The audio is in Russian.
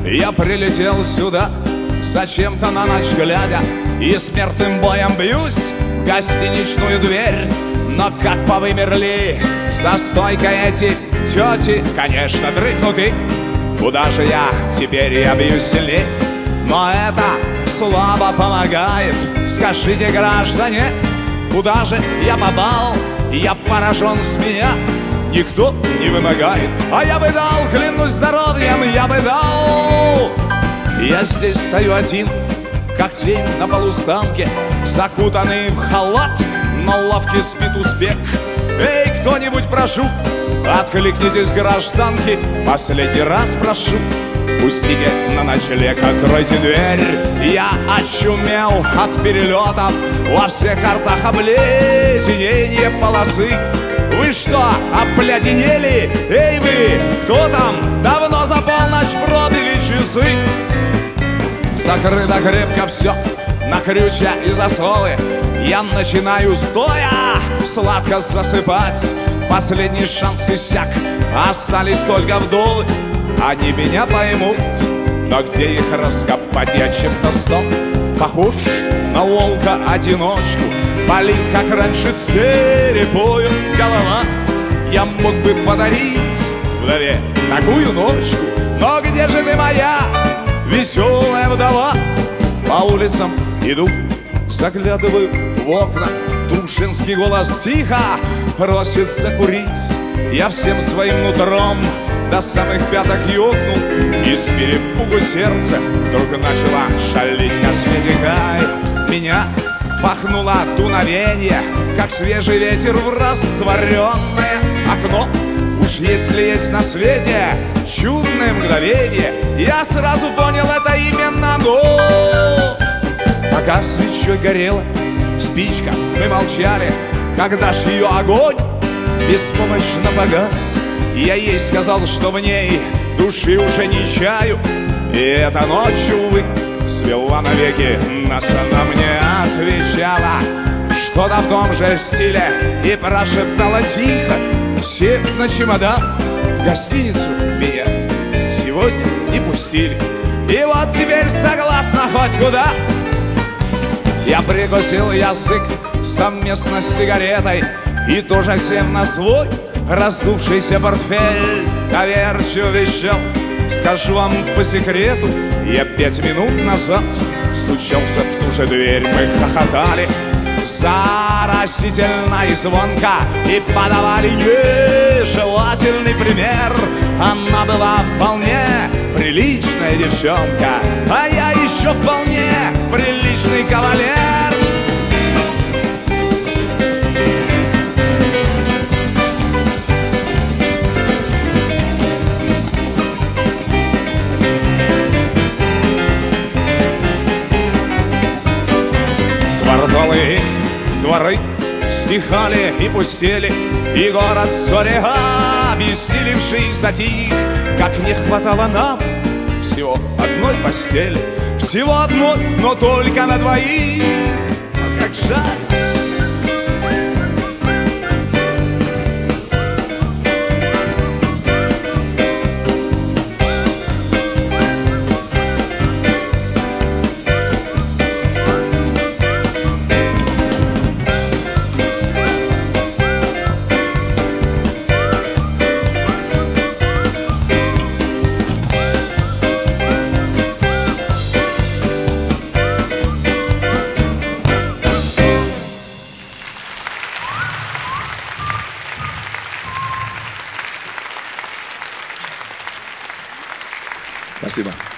Я прилетел сюда, зачем-то на ночь глядя, и смертным боем бьюсь в гостиничную дверь. Но как повымерли за стойкой эти тети, конечно, дрыхнуты. Куда же я теперь, я бьюсь сильней? Но это слабо помогает. Скажите, граждане, куда же я попал? Я поражен, с меня никто не вымогает. А я бы дал, клянусь здоровьем, я бы дал. Я здесь стою один, как тень на полустанке, закутанный в халат, на лавке спит узбек. Эй, кто-нибудь, прошу, откликнитесь, гражданки, последний раз прошу, пустите на ночлег, откройте дверь. Я очумел от перелетов, во всех картах обледенение полосы. Вы что, обледенели? Эй вы, кто там? Давно за полночь пробили часы. Закрыто крепко все на крючья и засовы. Я начинаю стоя сладко засыпать. Последний шанс иссяк, остались только вдовы. Они меня поймут, но где их раскопать? Я чем-то стал похож на волка-одиночку. Болит, как раньше, с перепою голова. Я мог бы подарить вдове такую ночку, но где же ты, моя веселая вдова? По улицам иду, заглядываю в окна. Вдруг женский голос тихо просит закурить. Я всем своим нутром до самых пяток ёкнул, и с перепугу сердце вдруг начало шалить. Косметика меня пахнуло дуновенье, как свежий ветер в растворенное окно. Уж если есть на свете чудное мгновение, я сразу понял, это именно оно. Пока свечой горела спичка, мы молчали. Когда ж ее огонь беспомощно погас, я ей сказал, что в ней души уже не чаю. И эта ночь, увы, свела навеки нас. Она мне отвечала что-то в том же стиле и прошептала тихо, сев на чемодан, в гостиницу меня сегодня не пустили. И вот теперь согласна хоть куда. Я прикусил язык совместно с сигаретой и тоже всем на свой раздувшийся портфель доверчиво вещал. Скажу вам по секрету, я 5 минут назад стучался в ту же дверь. Мы хохотали заразительно и звонко и подавали нежелательный пример. Она была вполне приличная девчонка, а я еще вполне приличный кавалер. Кварталы, дворы стихали и пустели, и город вскоре обессилевший затих. Как не хватало нам всего одной постели, всего одной, но только на двоих. А как жаль. Спасибо.